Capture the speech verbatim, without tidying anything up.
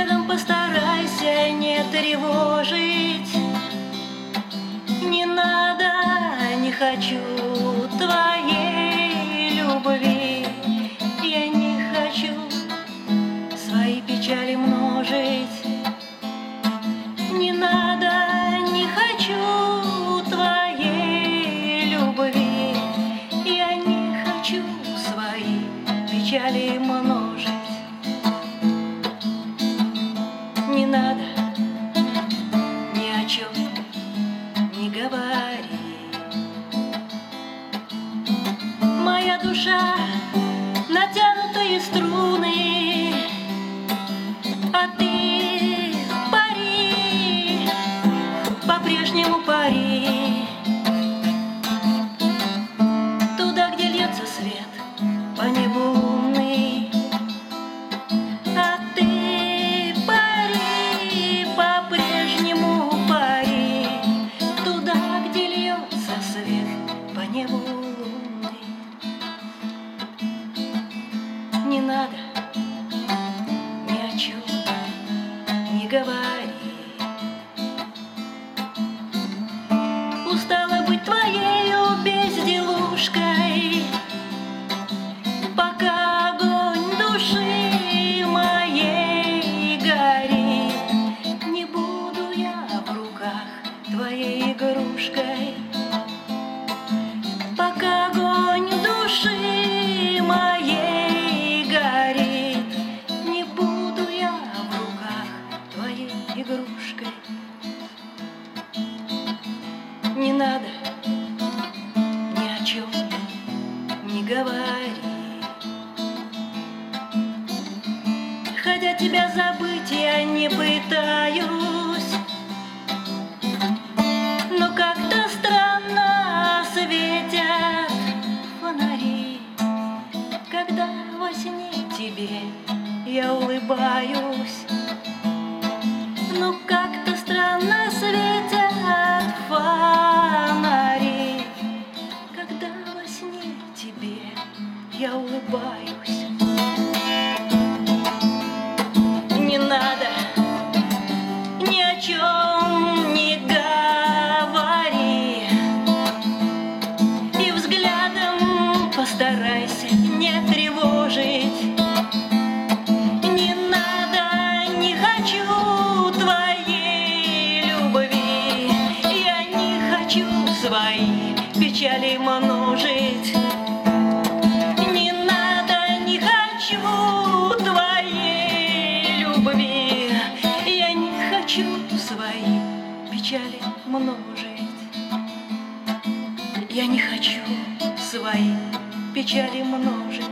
взглядом постарайся не тревожить. Не надо, не хочу твоей любви. Я не хочу свои печали множить. Не надо, не хочу твоей любви. Я не хочу свои печали множить. Не надо, ни о чем не говори. Моя душа — натянутые струны, а ты пари, по-прежнему пари. Туда, где льется свет по небу лунный, а ты пари, по-прежнему пари. Туда, где льется свет по небу лунный. Не надо, ни о чем не говори. Устала быть твоею безделушкой, пока огонь души моей горит. Не буду я в руках твоей игрушкой, пока огонь души моей горит. Не буду я в руках твоей игрушкой. Не надо, ни о чем не говори. Хотя тебя забыть я не пытаюсь, но как-то странно светят фонари, когда во сне тебе я улыбаюсь. Но как-то странно светят фонари, когда во сне тебе я улыбаюсь. Не надо, ни о чем не говори, и взглядом постарайся не тревожить. Не надо, не хочу твоей любви. Я не хочу свои печали множить. Не надо, не хочу твоей любви. Я не хочу свои печали множить. Я не хочу свои печали множить.